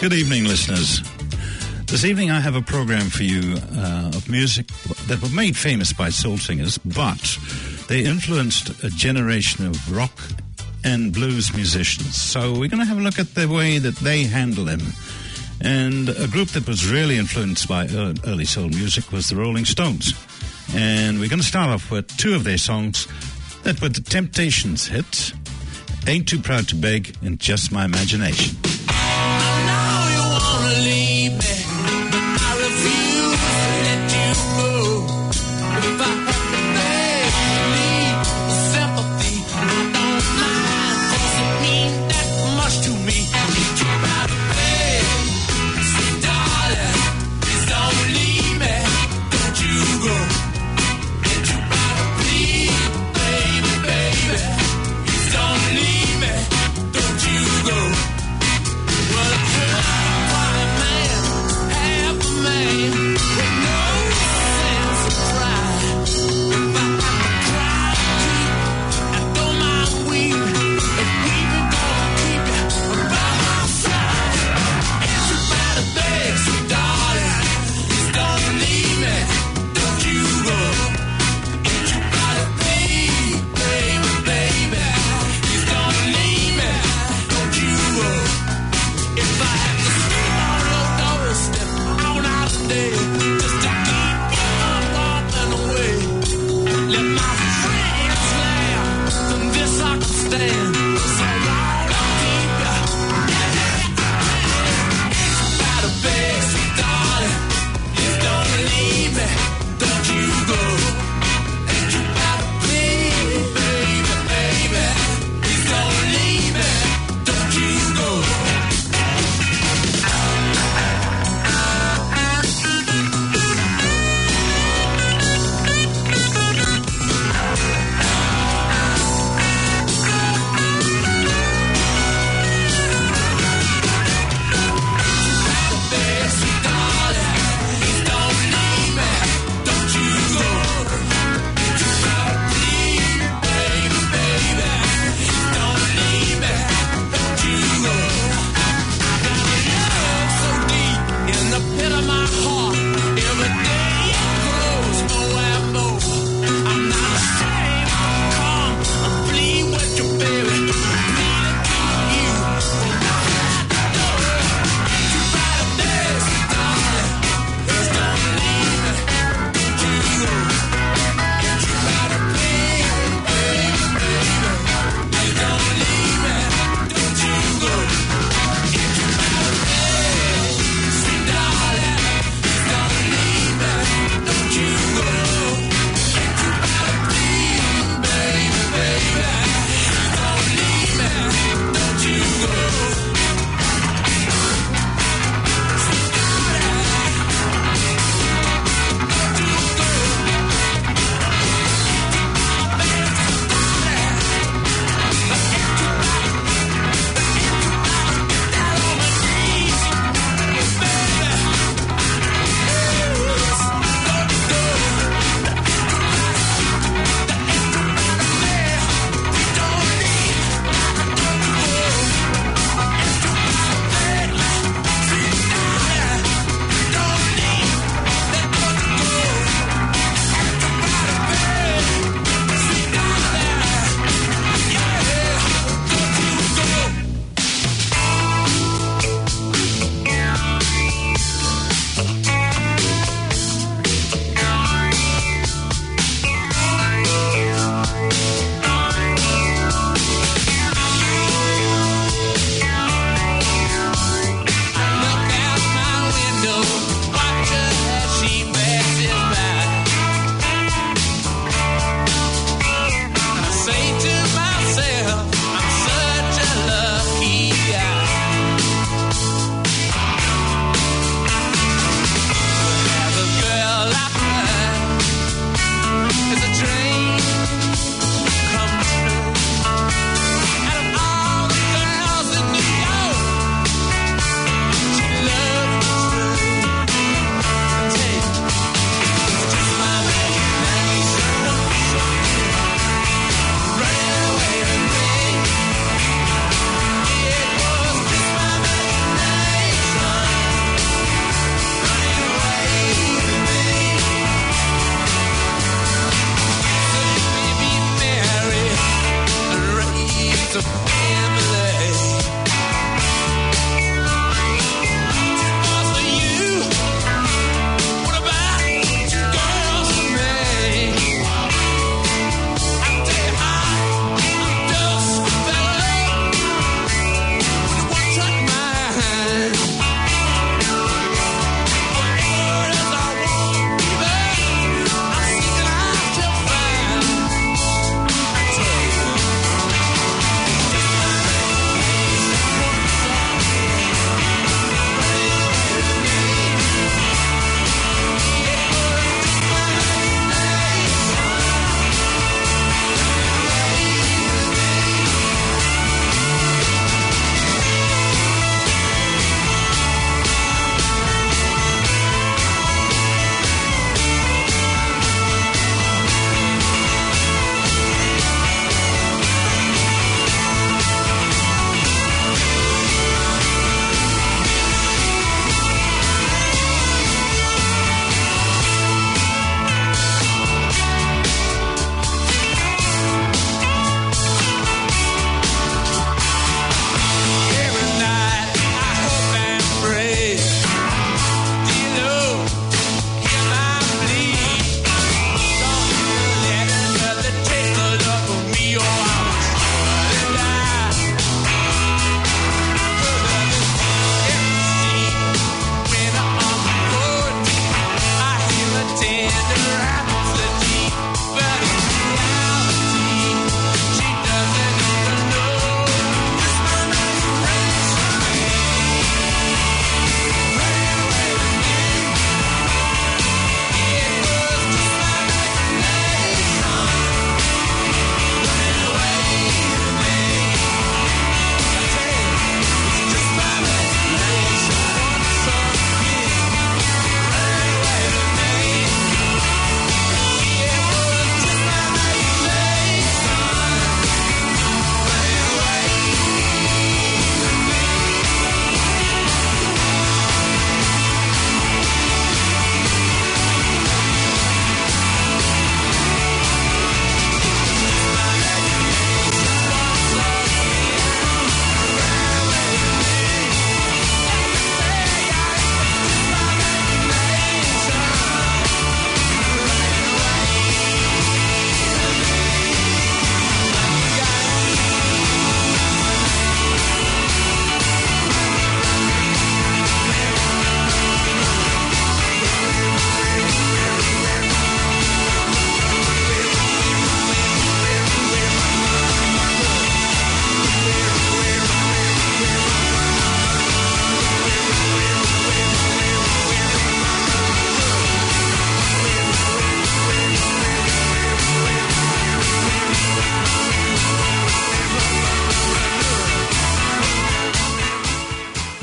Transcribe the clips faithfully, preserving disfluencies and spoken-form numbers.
Good evening, listeners. This evening I have a program for you uh, of music that were made famous by soul singers, but they influenced a generation of rock and blues musicians. So we're going to have a look at the way that they handle them. And a group that was really influenced by early soul music was the Rolling Stones. And we're going to start off with two of their songs that were the Temptations hits, Ain't Too Proud to Beg and Just My Imagination. Leave me, but I refuse to let you go. If I have to beg, need sympathy, I don't mind, 'cause it means that much to me. Ain't too proud to beg. Say, darling, please don't leave me, don't you go. Ain't too proud to plead, baby, baby, please don't leave me, don't you go. Well, man,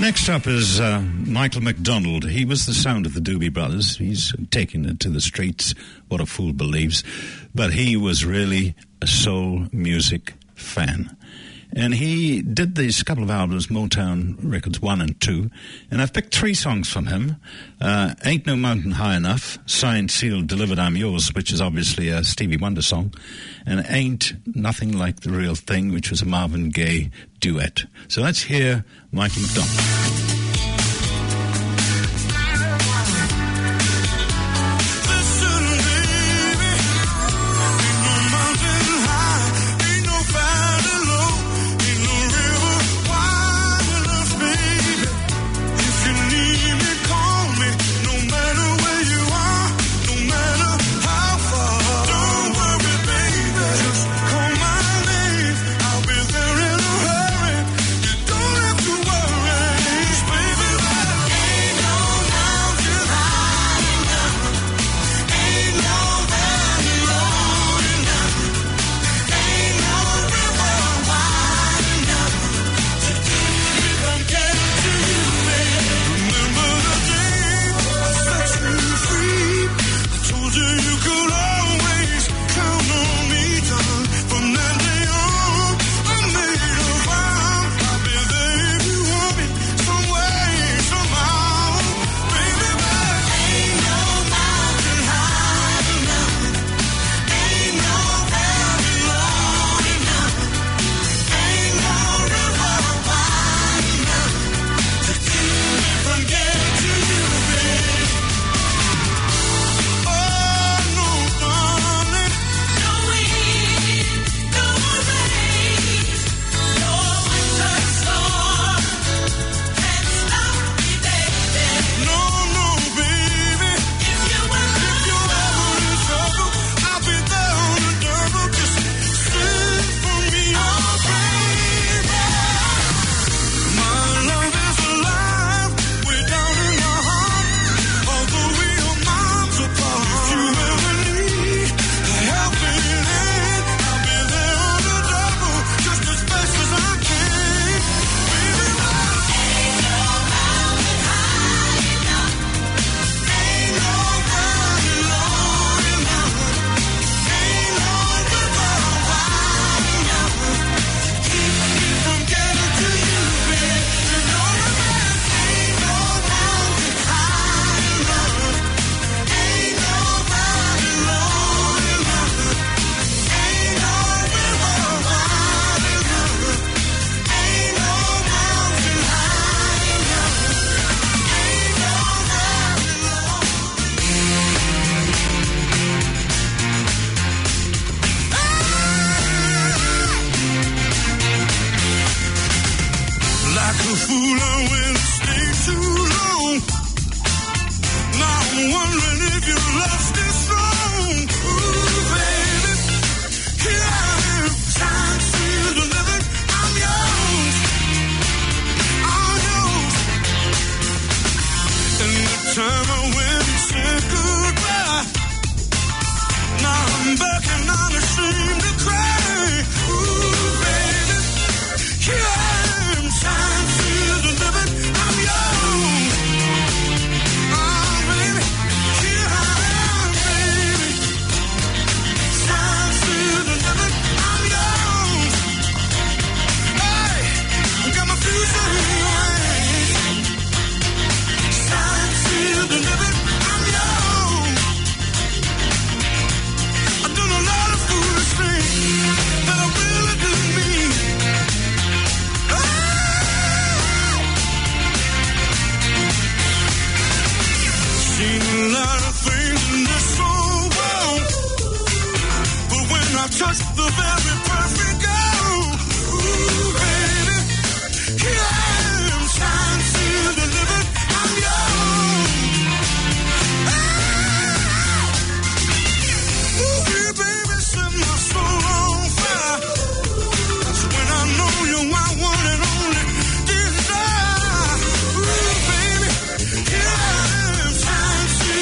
next up is uh, Michael McDonald. He was the sound of the Doobie Brothers. He's taken it to the streets, what a fool believes. But he was really a soul music fan. And he did these couple of albums, Motown Records one and two, and I've picked three songs from him. Uh, Ain't No Mountain High Enough, Signed, Sealed, Delivered, I'm Yours, which is obviously a Stevie Wonder song, and Ain't Nothing Like the Real Thing, which was a Marvin Gaye duet. So let's hear Michael McDonald.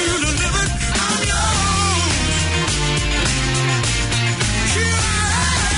Yeah.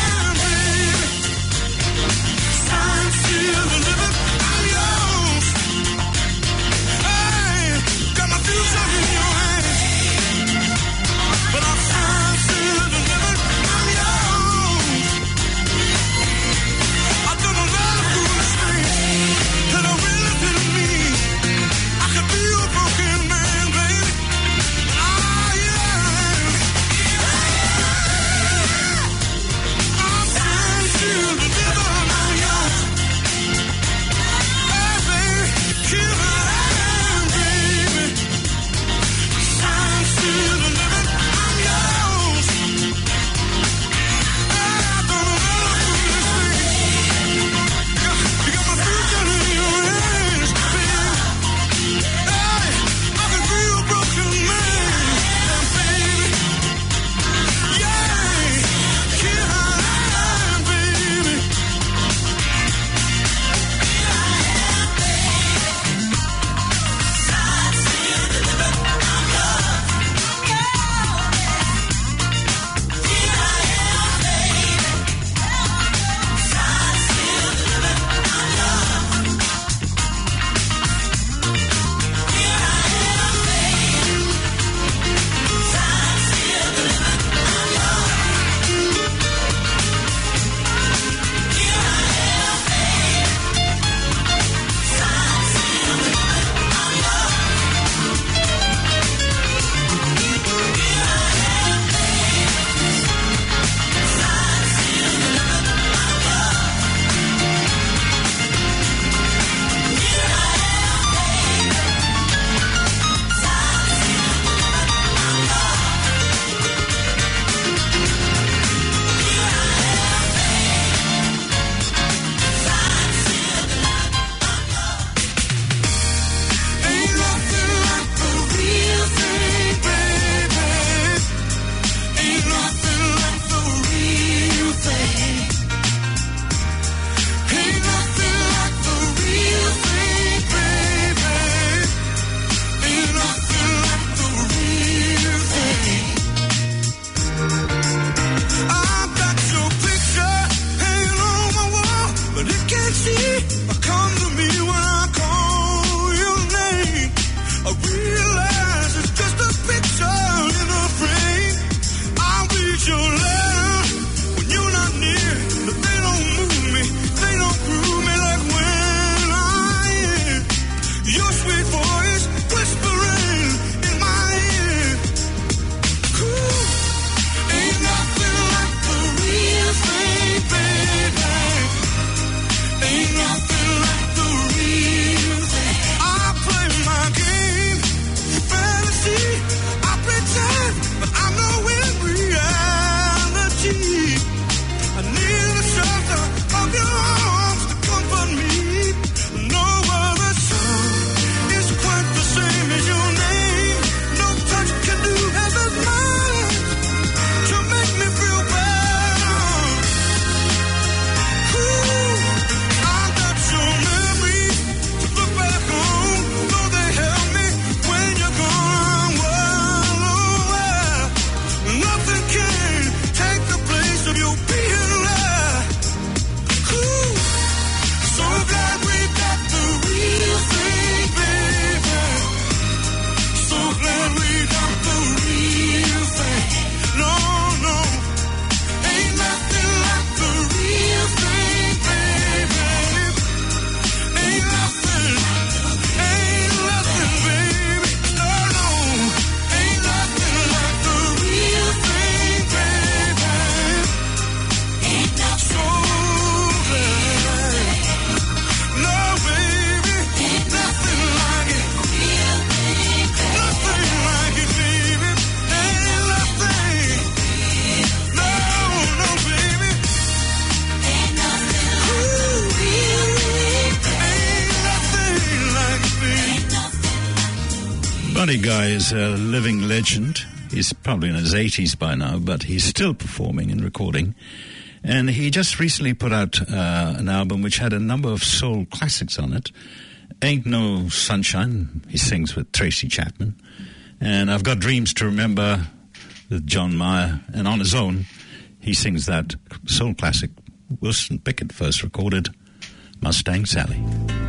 Buddy Guy is a living legend. He's probably in his eighties by now, but he's still performing and recording. And he just recently put out uh, an album which had a number of soul classics on it. Ain't No Sunshine, he sings with Tracy Chapman. And I've Got Dreams to Remember with John Mayer. And on his own, he sings that soul classic Wilson Pickett first recorded, Mustang Sally.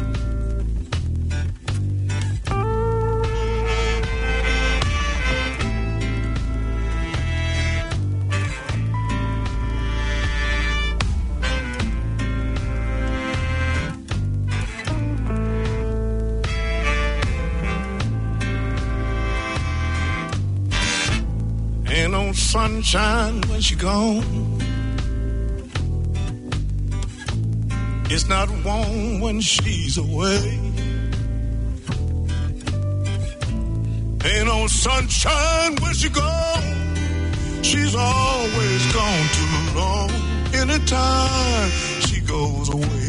Ain't no sunshine when she gone. It's not warm when she's away. Ain't no sunshine when she gone. She's always gone too long. Anytime she goes away.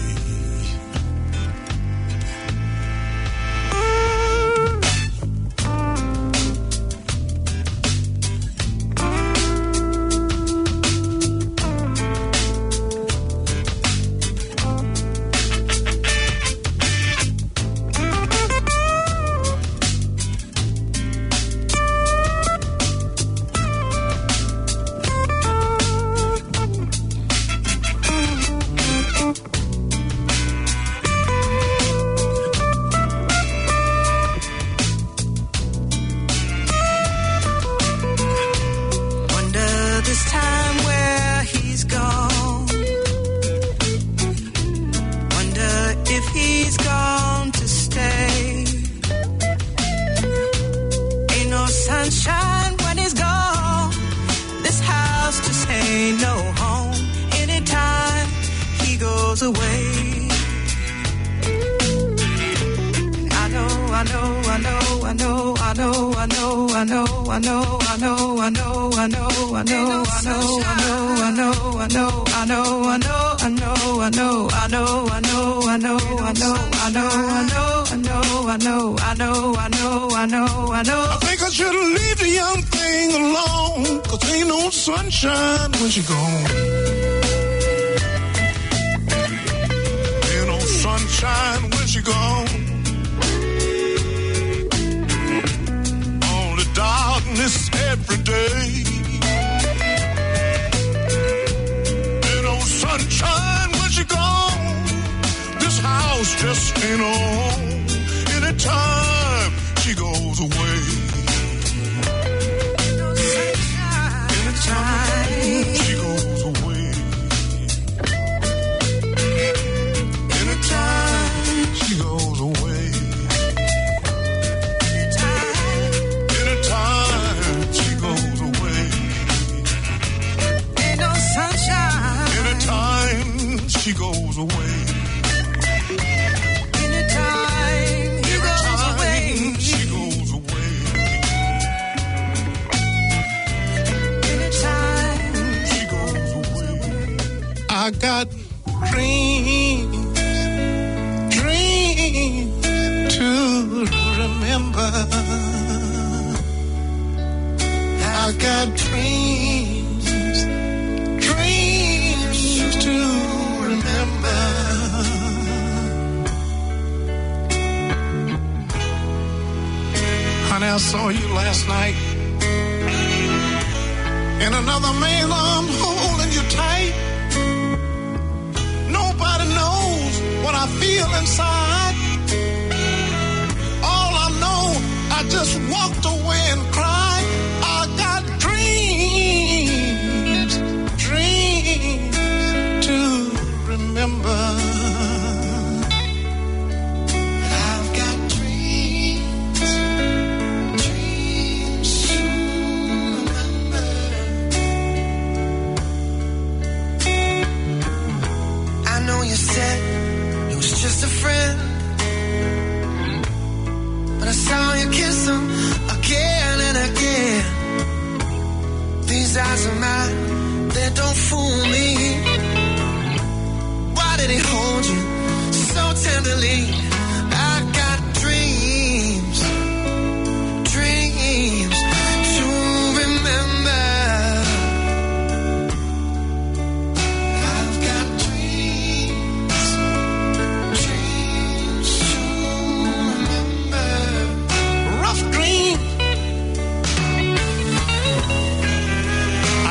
Sunshine when she gone. Ain't no sunshine when she gone. Only darkness every day. Ain't no sunshine when she gone. This house just ain't home. Anytime she goes away. She goes away. Anytime she goes away. Anytime she goes away. Ain't no sunshine. Anytime she goes away. Anytime he goes away. She goes away. I got dreams, dreams to remember. I got dreams, dreams to remember. Honey, I saw you last night in another man's arms holding you tight. Nobody knows what I feel inside. All I know, I just walked away and cried. I got dreams, dreams to remember. I've got dreams, dreams to remember. I know you said it was just a friend, but I saw you kiss him again and again. These eyes of mine, they don't fool me. Why did he hold you so tenderly? I got dreams,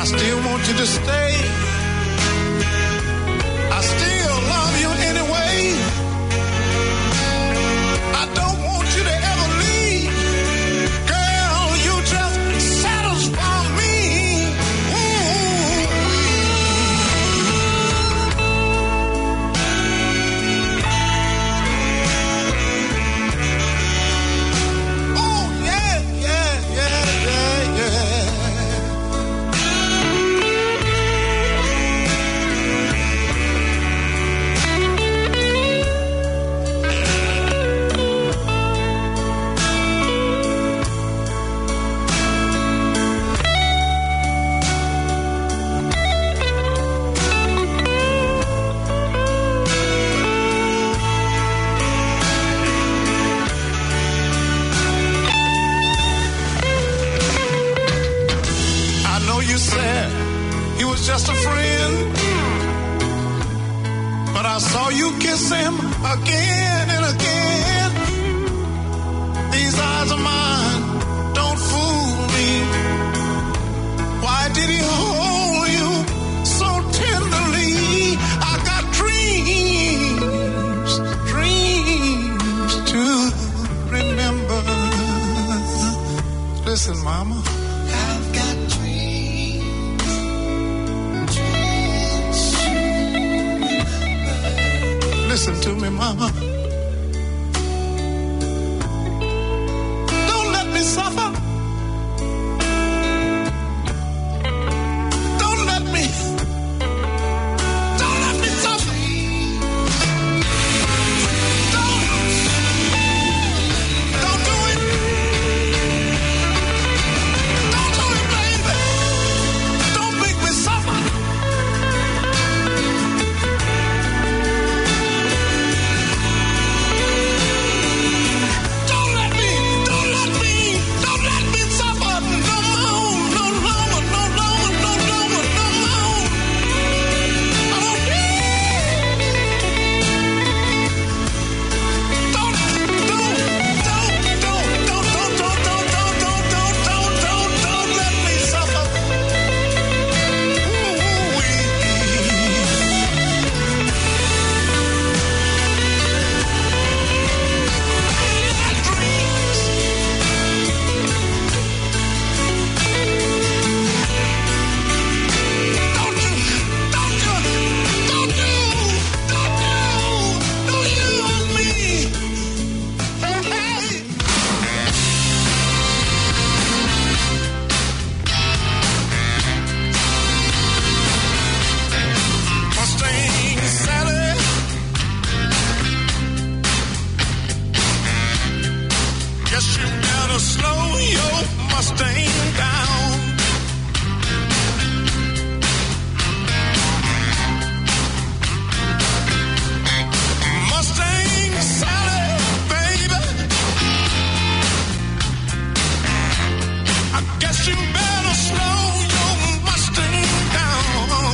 still want you to stay. I still love you anyway. I don't want you to ever leave. Girl, you just satisfy me. Oh, yeah, yeah, yeah, yeah, yeah. I know you said he was just a friend, but I saw you kiss him again and again. These eyes of mine don't fool me. Why did he hold you so tenderly? I got dreams, dreams to remember. Listen, mama. I've got dreams, dreams to remember. Listen to me, mama. Don't let me suffer. Don't let me. Don't let me suffer. Don't. Don't do it. Don't do it, baby. Don't make me suffer. Don't let me, don't let me, don't let me suffer. No more, no longer, no longer, no longer, no more. I don't need. Don't, don't, don't, don't, don't, don't, don't, don't, don't, don't, don't, don't, don't, don't let me suffer. Ooh-wee. My dreams. Don't you, don't you, don't you, don't you, don't use me. Hey, hey. Mustang Sally, guess you better slow your Mustang down. Mustang Sally, baby, I guess you better slow your Mustang down.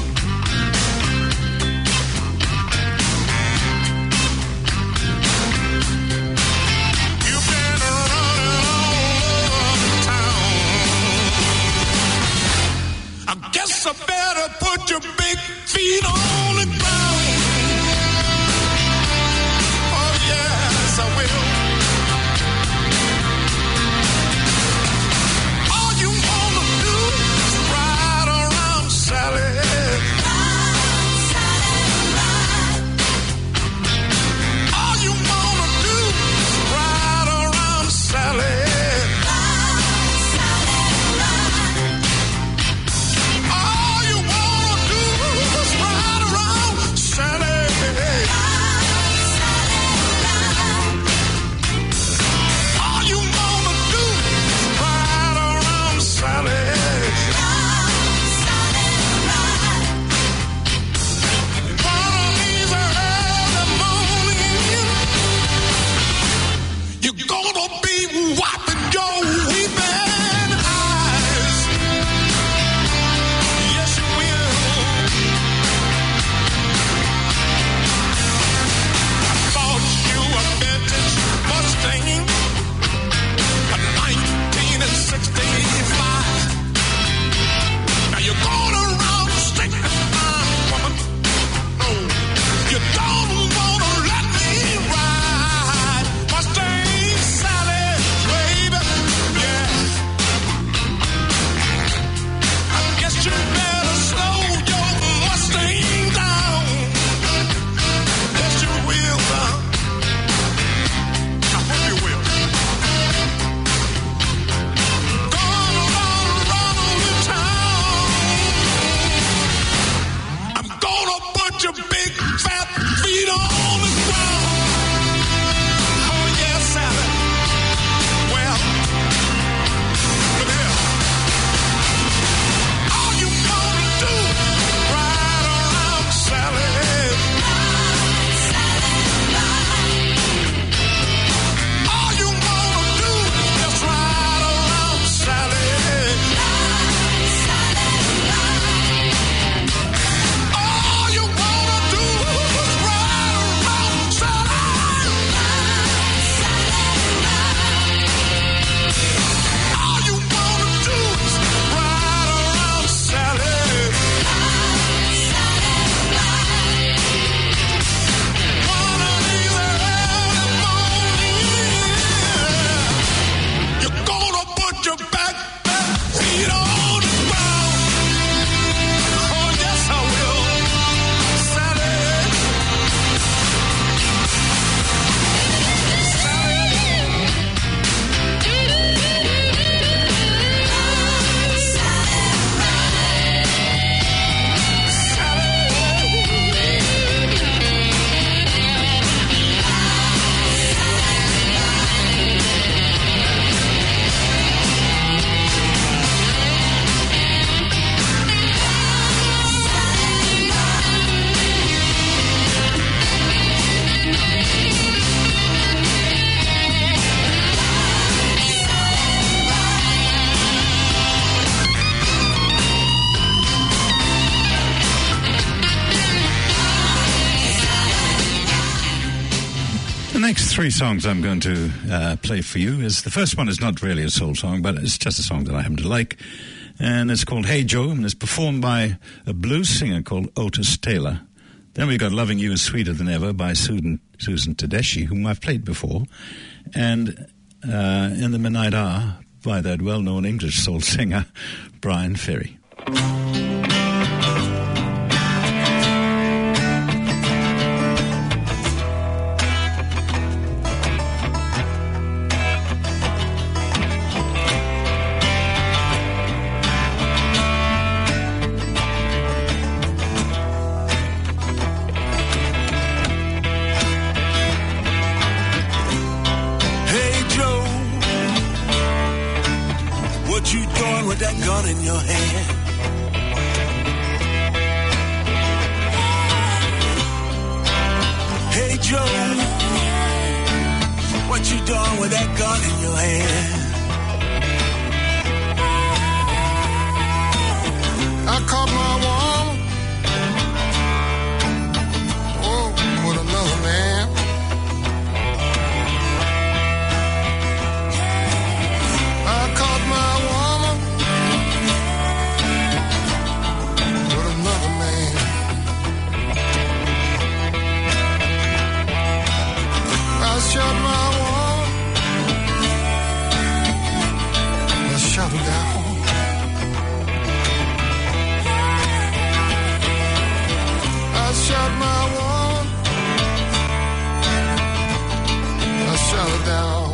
You've been running all over town. I guess I better put your big feet on the ground. Oh, yes, I will. All you wanna do is ride around, Sally. All you wanna do is ride around, Sally. All you wanna do is ride around, next three songs I'm going to uh, play for you is the first one is not really a soul song, but it's just a song that I happen to like, and it's called Hey Joe, and it's performed by a blues singer called Otis Taylor. Then we've got Loving You is Sweeter Than Ever by Susan, Susan Tedeschi, whom I've played before, and uh, In the Midnight Hour by that well-known English soul singer Brian Ferry. In your hand, hey Joe, what you doing with that gun in your hand? I caught my woman, oh, with another man. I caught my woman with another man. I shot my woman, I shot her down. I shot my woman, I shot her down.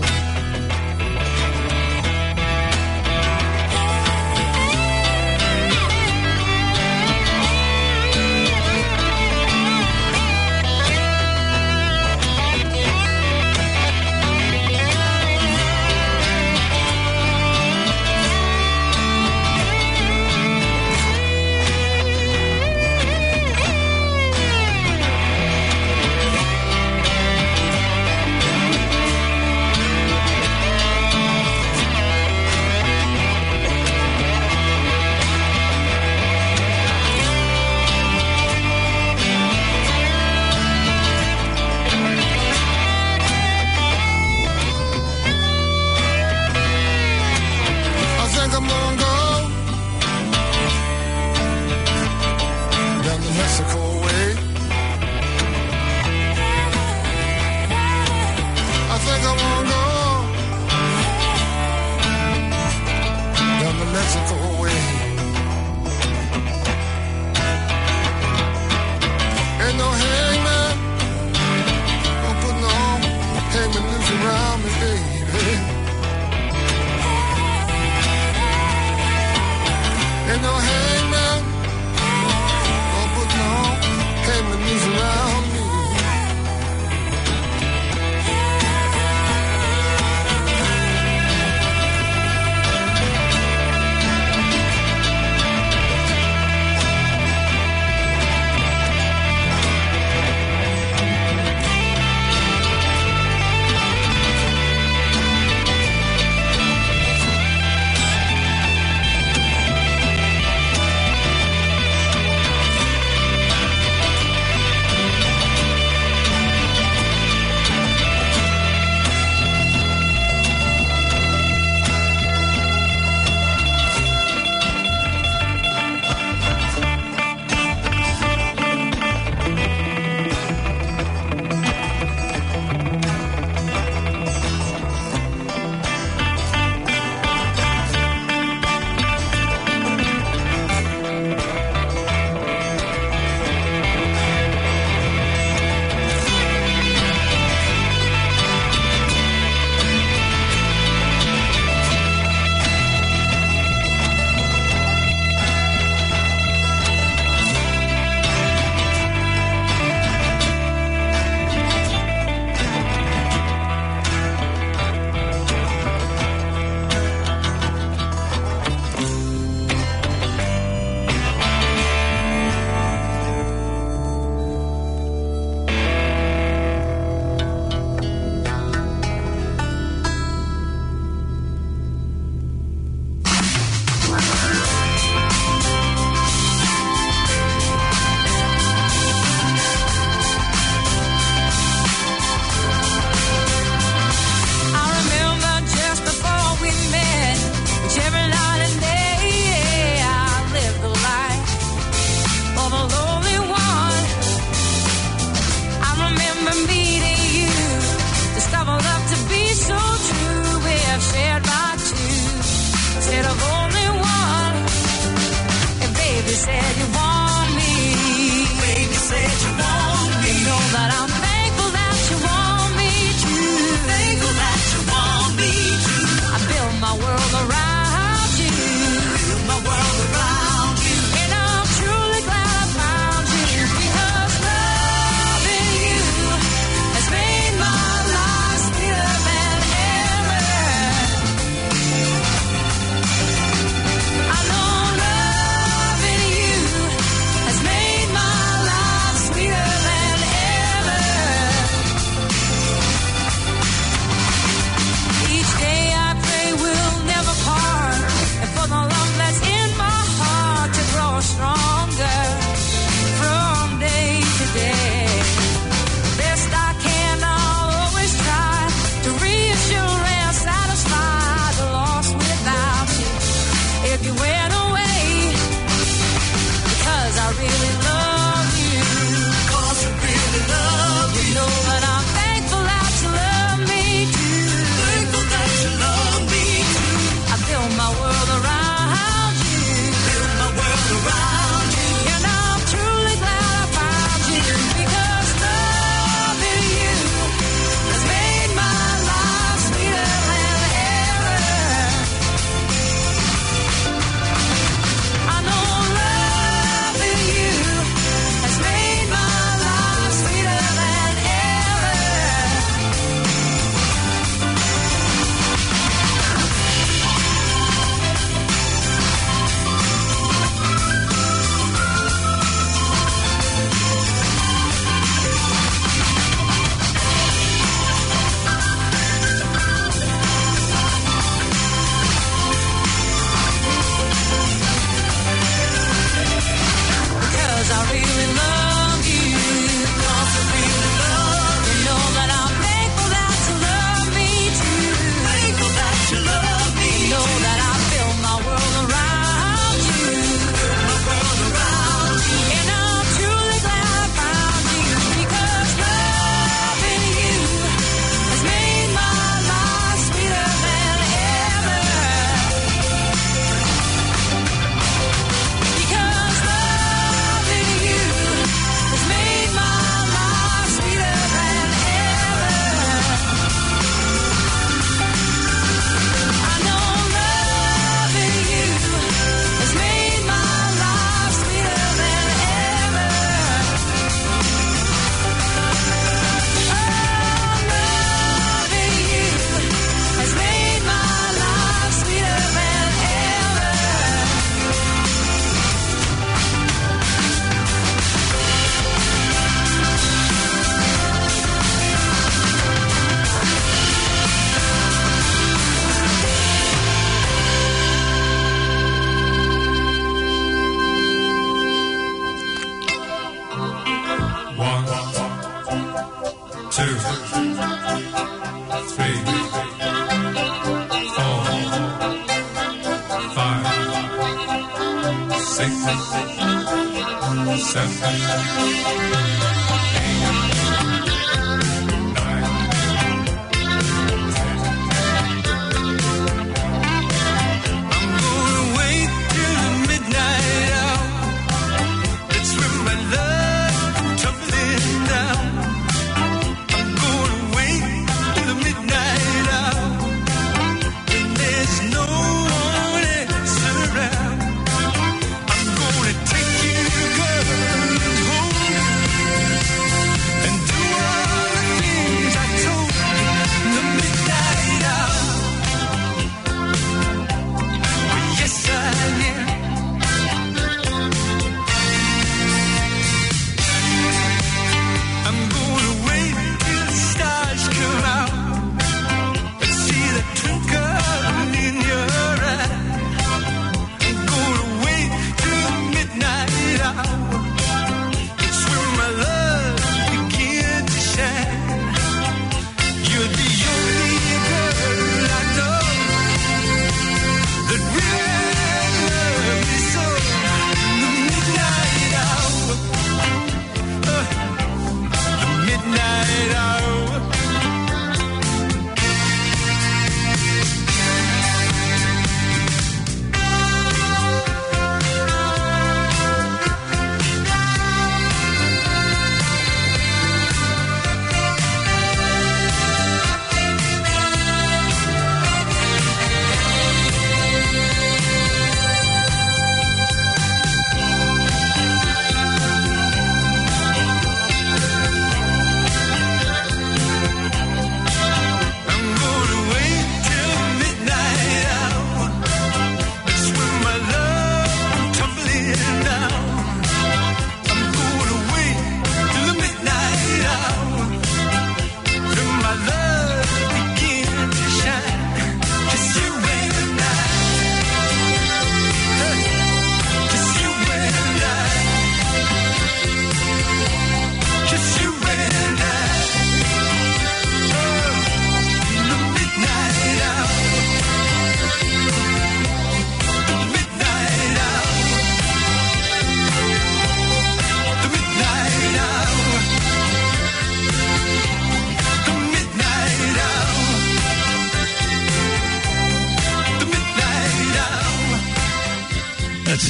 said you want me. Baby said you want me. You know that I'm thankful that you want me to. Thankful that you want me to. I build my world around you. Build my world around you. And I'm truly glad I found you. Because loving you has made my life sweeter than ever. I know loving you has made my life sweeter than ever. Each day I pray we'll never part, and for the love that's in my heart to grow stronger from day to day. Best I can, I'll always try to reassure and satisfy the lost without you. If you went away, because I really love you. Because I really love you. You know that I'm thankful that you love me too. Thankful that you love me too. I build my world around you. Build my world around you. And I'm truly glad I found you. Because loving you has made my life sweeter than ever. I know loving you has made my life sweeter than ever. Because I really love you. Because I really love you. You know that I'm thankful that you love me too. Thankful that you love me. You know that I build my world around you. Build my world around you. And I'm truly glad I found you. Because loving you has made my life sweeter than ever. Because loving you has made my life sweeter than ever. I know loving you has made my life sweeter than ever. Oh, loving you has made my life sweeter than ever. One, two, three, four, five, six, seven, eight, nine, ten. I'm gonna wait till the midnight hour. That's when my love tumbling down. I'm gonna wait till the midnight hour, when there's no one else around. I'm gonna take you, girl, home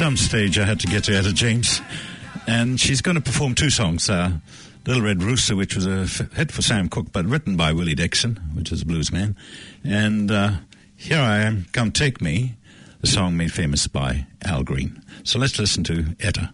some stage I had to get to Etta James, and she's going to perform two songs. Uh, Little Red Rooster, which was a f- hit for Sam Cooke, but written by Willie Dixon, which is a blues man. And uh, Here I Am, Come Take Me, a song made famous by Al Green. So let's listen to Etta.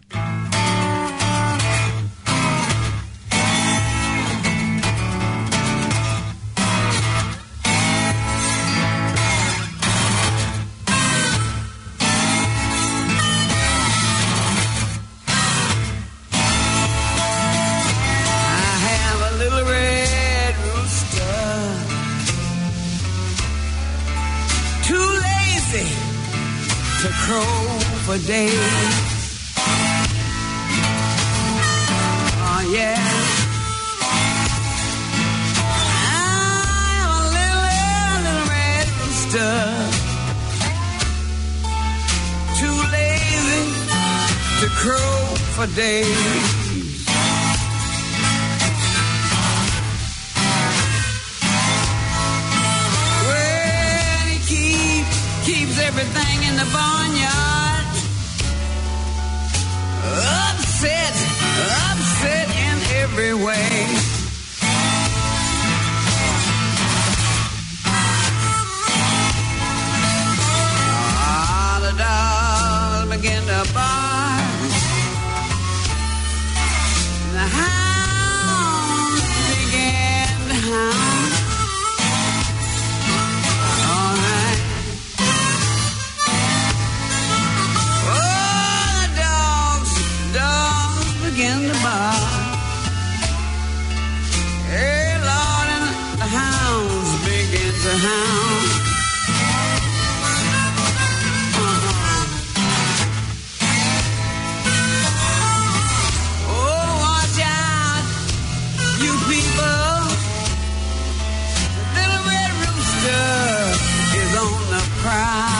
For days. Oh yeah. I'm a little, little red rooster, too lazy to crow for days. Well, he keeps keeps everything in the barnyard. Upset, upset in every way. Ah, the dogs begin to bark. The hounds began to hound. All right. Begin to bark. Hey, Lord, and the hounds begin to hound. Uh-huh. Oh, watch out, you people. The little red rooster is on the prowl.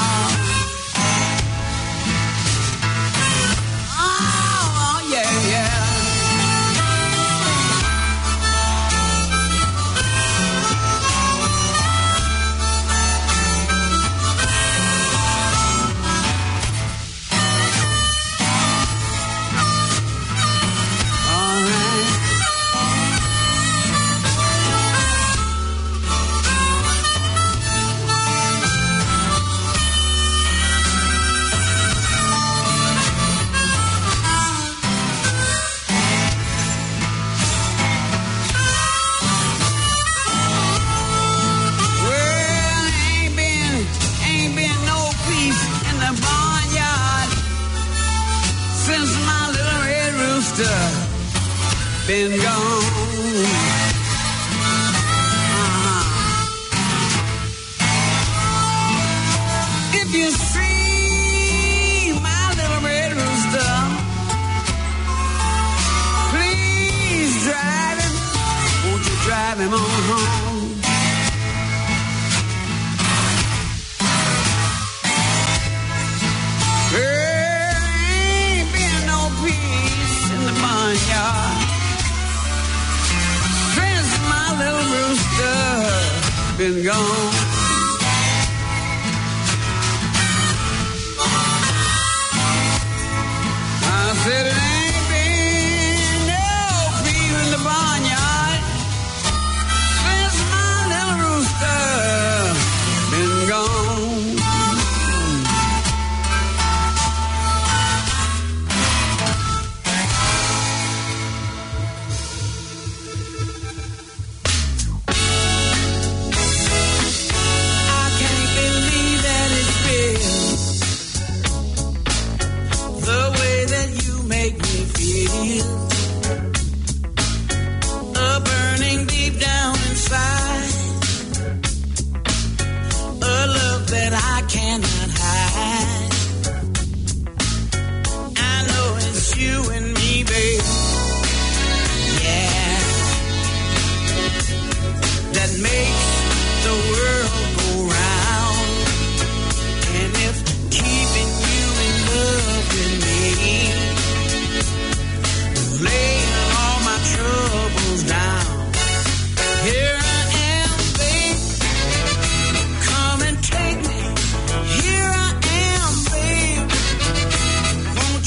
Been gone. Uh-huh. If you see my little red rooster, please drive him. Won't you drive him on home? There ain't been no peace in the barnyard. Little rooster been gone. I said it ain't been no peace in the barnyard since my little rooster been gone. A burning deep down inside, a love that I cannot hide. I know it's you and me, babe. Yeah, that makes the world go round. And if keeping you in love with me,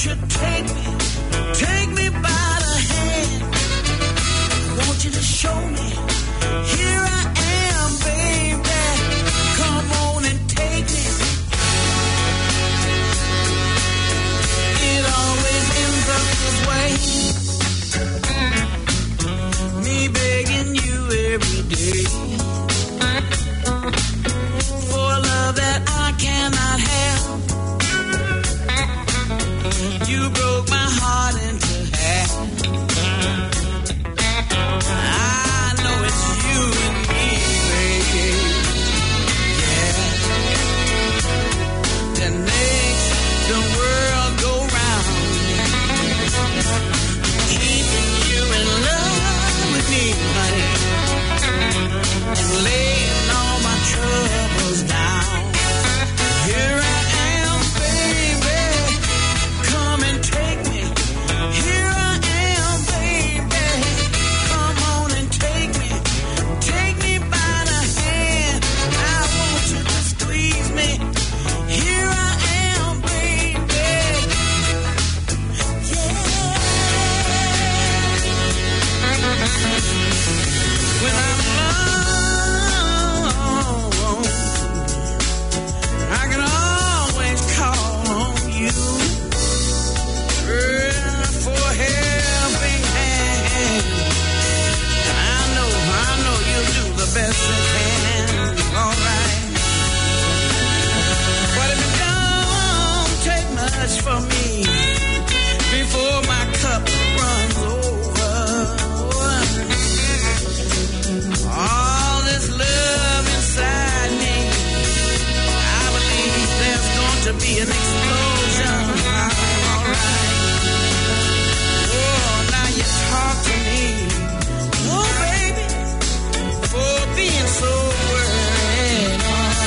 you take me, take me by the hand? I want you to show me. Here I am, baby. Come on and take me. It always ends up this way. Me begging you every day for love that I cannot have. You broke my heart into half. I know it's you and me, baby. Yeah. That makes the world go round. Keeping you in love with me, honey. And laying all my troubles down. Here I am, baby. Come and take me. Here I am, baby. Come on and take me. Take me by the hand. I want you to squeeze me. Here I am, baby. Yeah. When I'm alone, I can always call on you. Yeah, for a helping hand. I know, I know you'll do the best you can. All right. But if it don't take much for me before my cup runs over, all this love inside me, I believe there's going to be an explosion. All right. Oh, now you talk to me. Oh, baby, for being so worried.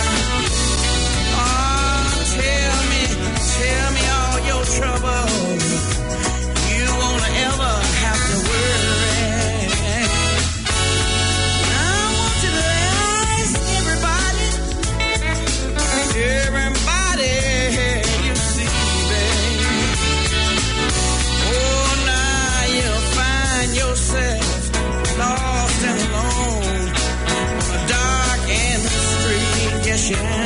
Oh, tell me, tell me all your troubles. You won't ever have to worry. I want you to ask everybody, everybody you see, baby. Oh, now you'll find yourself lost and alone on a dark end street. Yes, you have.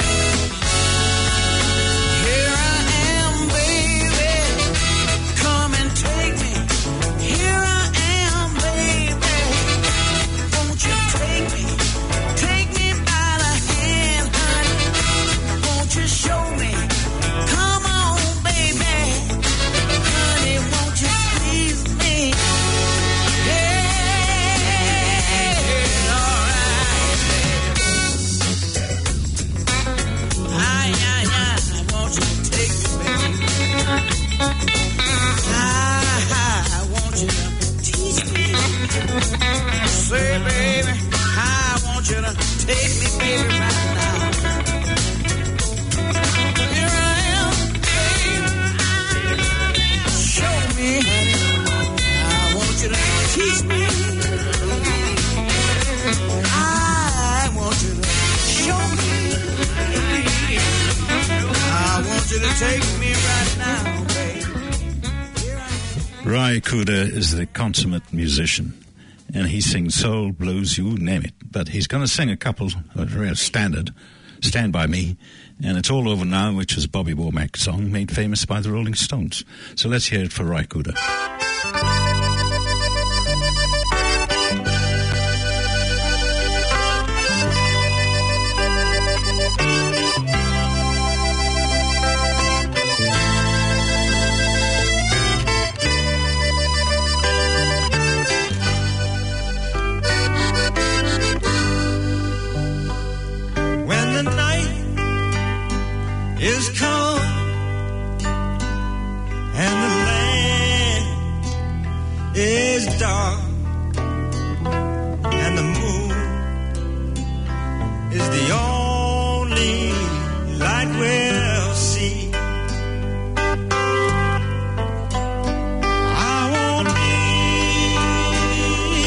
Here I am, baby. Come and take me. Here I am, baby. Won't you take me? Take me by the hand, honey. Won't you show me? Come on, baby. Honey, won't you squeeze me? Yeah, all right, baby. Ay, ay, ay, won't you take me, baby? I want you to teach me. Say, baby, I want you to take me, baby, right now. Here I am, baby. Show me, honey. I want you to teach me. I want you to show me. I want you to take me right now, baby. Here I am. Ry Cooder is the consummate musician, and he sings soul, blues, you name it. But he's going to sing a couple, a real standard, Stand By Me, and It's All Over Now, which is Bobby Womack's song made famous by the Rolling Stones. So let's hear it for Ry Cooder. When the night is come and the land is dark and the moon is the only light we'll see. I won't be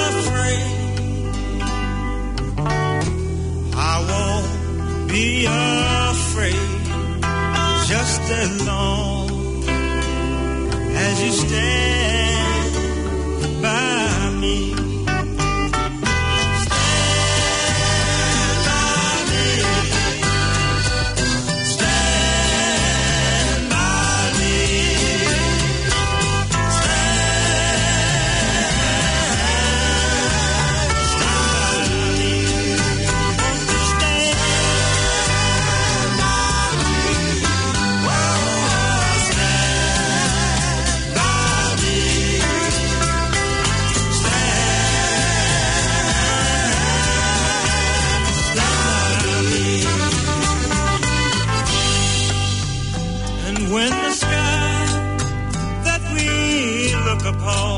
afraid. I won't be afraid just as long as you stand by me. When the sky that we look upon